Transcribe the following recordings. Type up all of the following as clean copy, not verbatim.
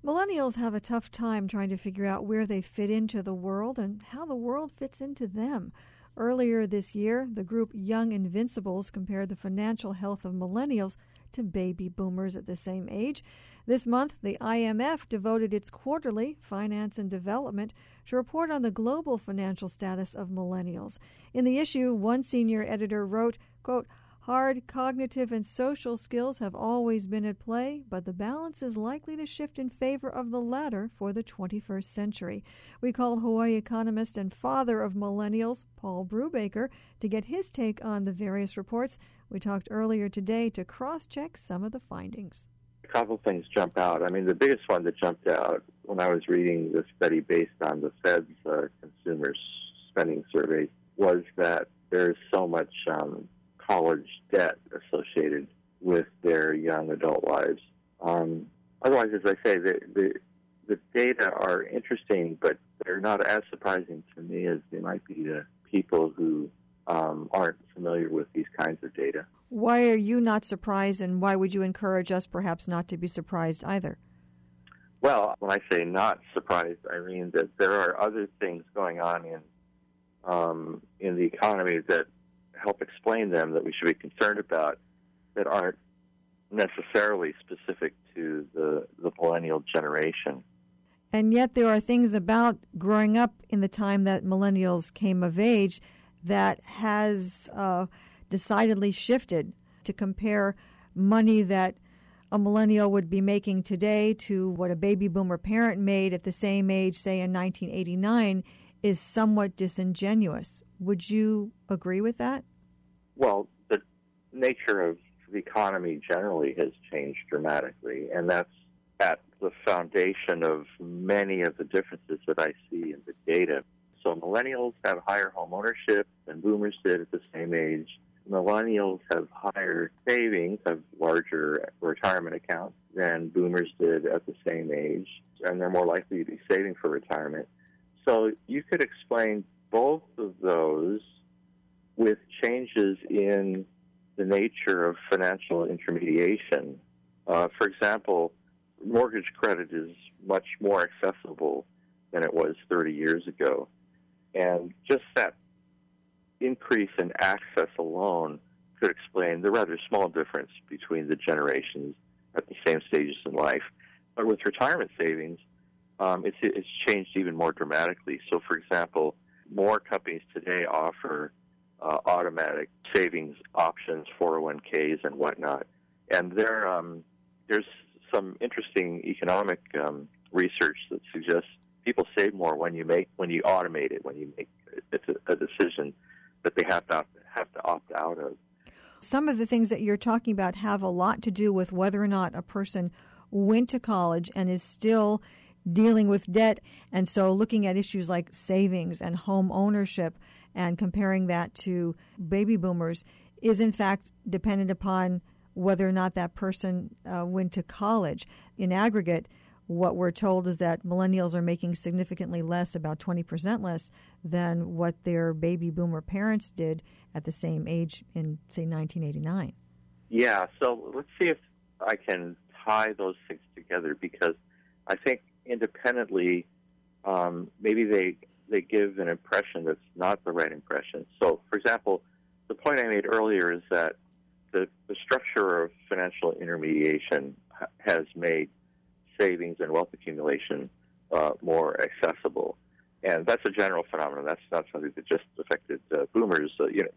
Millennials have a tough time trying to figure out where they fit into the world and how the world fits into them. Earlier this year, the group Young Invincibles compared the financial health of millennials to baby boomers at the same age. This month, the IMF devoted its quarterly Finance and Development to report on the global financial status of millennials. In the issue, one senior editor wrote, quote, "Hard cognitive and social skills have always been at play, but the balance is likely to shift in favor of the latter for the 21st century." We called Hawaii economist and father of millennials, Paul Brubaker, to get his take on the various reports. We talked earlier today to cross-check some of the findings. A couple things jump out. I mean, the biggest one that jumped out when I was reading the study based on the Fed's consumer spending survey was that there's so much college debt associated with their young adult lives. Otherwise, as I say, the data are interesting, but they're not as surprising to me as they might be to people who aren't familiar with these kinds of data. Why are you not surprised, and why would you encourage us perhaps not to be surprised either? Well, when I say not surprised, I mean that there are other things going on in the economy that help explain them that we should be concerned about that aren't necessarily specific to the millennial generation. And yet there are things about growing up in the time that millennials came of age that has decidedly shifted. To compare money that a millennial would be making today to what a baby boomer parent made at the same age, say in 1989, is somewhat disingenuous. Would you agree with that? Well, the nature of the economy generally has changed dramatically, and that's at the foundation of many of the differences that I see in the data. So millennials have higher home ownership than boomers did at the same age. Millennials have higher savings, have larger retirement accounts than boomers did at the same age, and they're more likely to be saving for retirement. So you could explain both of those with changes in the nature of financial intermediation. For example, mortgage credit is much more accessible than it was 30 years ago. And just that increase in access alone could explain the rather small difference between the generations at the same stages in life. But with retirement savings, it's changed even more dramatically. So, for example, more companies today offer automatic savings options, 401ks and whatnot. And there's some interesting economic research that suggests people save more when you automate it, when you make it's a decision that they have to opt out of. Some of the things that you're talking about have a lot to do with whether or not a person went to college and is still dealing with debt. And so looking at issues like savings and home ownership and comparing that to baby boomers is in fact dependent upon whether or not that person went to college. In aggregate, what we're told is that millennials are making significantly less, about 20% less, than what their baby boomer parents did at the same age in, say, 1989. Yeah, so let's see if I can tie those things together, because I think independently maybe they give an impression that's not the right impression. So, for example, the point I made earlier is that the structure of financial intermediation has made savings and wealth accumulation more accessible. And that's a general phenomenon. That's not something that just affected boomers.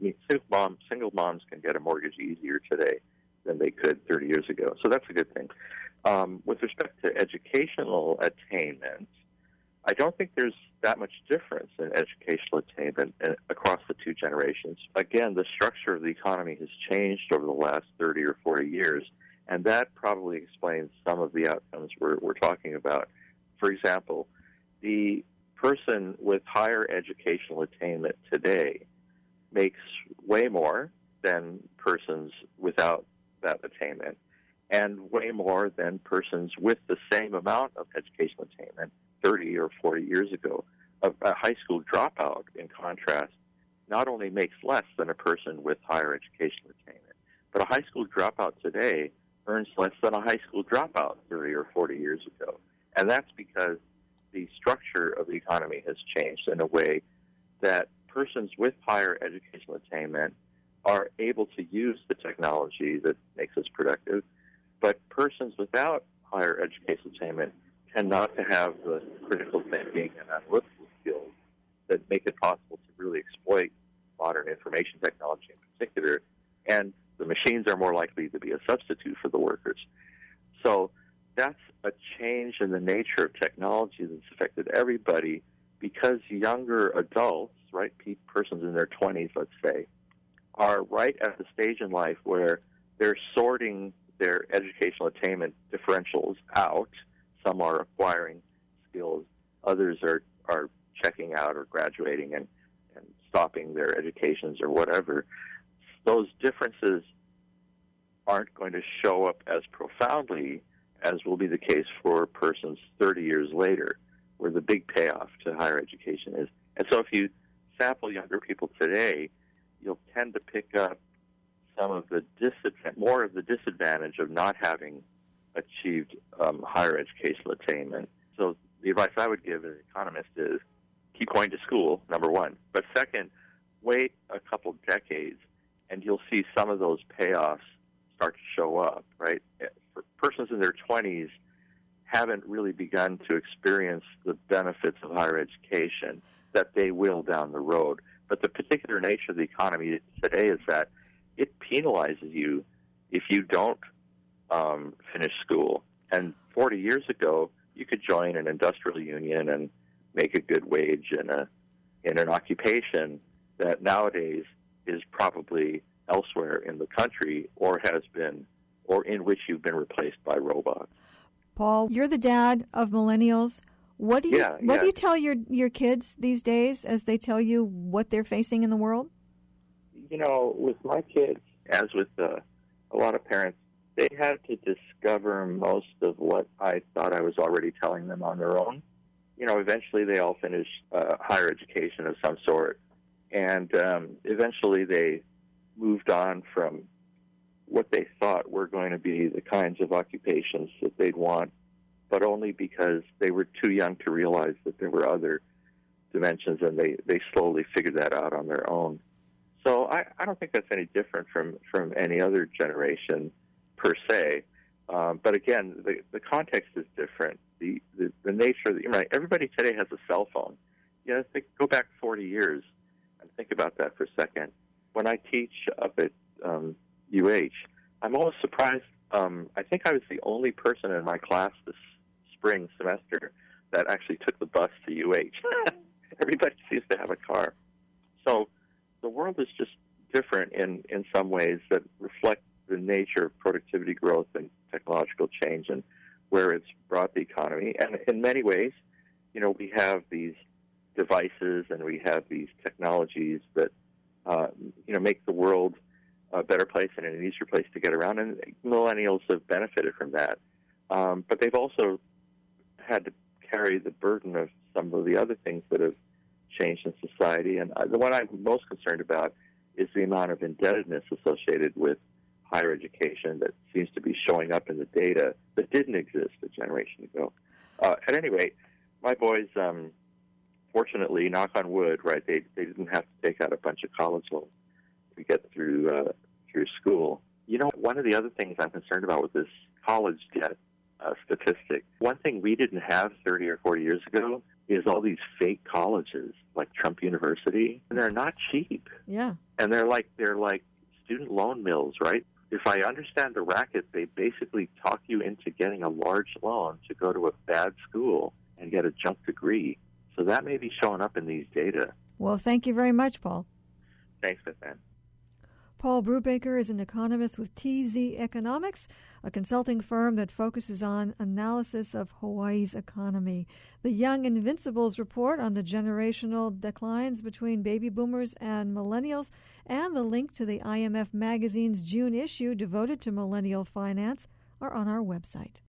Single moms can get a mortgage easier today than they could 30 years ago. So that's a good thing. With respect to educational attainment, I don't think there's that much difference in educational attainment across the two generations. Again, the structure of the economy has changed over the last 30 or 40 years, and that probably explains some of the outcomes we're talking about. For example, the person with higher educational attainment today makes way more than persons without that attainment, and way more than persons with the same amount of educational attainment 30 or 40 years ago. A high school dropout, in contrast, not only makes less than a person with higher educational attainment, but a high school dropout today earns less than a high school dropout 30 or 40 years ago. And that's because the structure of the economy has changed in a way that persons with higher educational attainment are able to use the technology that makes us productive, but persons without higher educational attainment tend not to have the critical thinking and analytical skills that make it possible to really exploit modern information technology in particular, and the machines are more likely to be a substitute for the workers. So that's a change in the nature of technology that's affected everybody, because younger adults, right, persons in their 20s, let's say, are right at the stage in life where they're sorting their educational attainment differentials out. Some are acquiring skills, others are checking out or graduating and stopping their educations or whatever. Those differences aren't going to show up as profoundly as will be the case for persons 30 years later, where the big payoff to higher education is. And so if you sample younger people today, you'll tend to pick up some of the more of the disadvantage of not having achieved higher educational attainment. So the advice I would give as an economist is keep going to school, number one. But second, wait a couple decades, and you'll see some of those payoffs start to show up, right? For persons in their 20s haven't really begun to experience the benefits of higher education that they will down the road. But the particular nature of the economy today is that it penalizes you if you don't finish school. And 40 years ago, you could join an industrial union and make a good wage in an occupation that nowadays is probably elsewhere in the country or has been, or in which you've been replaced by robots. Paul, you're the dad of millennials. What do you tell your kids these days as they tell you what they're facing in the world? You know, with my kids, as with a lot of parents, they had to discover most of what I thought I was already telling them on their own. You know, eventually they all finished higher education of some sort, and eventually they moved on from what they thought were going to be the kinds of occupations that they'd want, but only because they were too young to realize that there were other dimensions, and they slowly figured that out on their own. So I don't think that's any different from any other generation per se. But again, the context is different. The nature of everybody today has a cell phone. You know, go back 40 years and think about that for a second. When I teach up at UH, I'm always surprised. I think I was the only person in my class this spring semester that actually took the bus to UH. Everybody seems to have a car. So the world is just different in some ways that reflect the nature of productivity growth and technological change and where it's brought the economy. And in many ways, you know, we have these devices and we have these technologies that, make the world a better place and an easier place to get around. And millennials have benefited from that. But they've also had to carry the burden of some of the other things that have changed in society. And the one I'm most concerned about is the amount of indebtedness associated with higher education that seems to be showing up in the data that didn't exist a generation ago. At any rate, my boys, fortunately, knock on wood, right, they didn't have to take out a bunch of college loans to get through school. You know, one of the other things I'm concerned about with this college debt statistic, one thing we didn't have 30 or 40 years ago is all these fake colleges like Trump University, and they're not cheap. Yeah. And they're like student loan mills, right? If I understand the racket, they basically talk you into getting a large loan to go to a bad school and get a junk degree. So that may be showing up in these data. Well, thank you very much, Paul. Thanks, Beth. Paul Brubaker is an economist with TZ Economics, a consulting firm that focuses on analysis of Hawaii's economy. The Young Invincibles report on the generational declines between baby boomers and millennials, and the link to the IMF magazine's June issue devoted to millennial finance are on our website.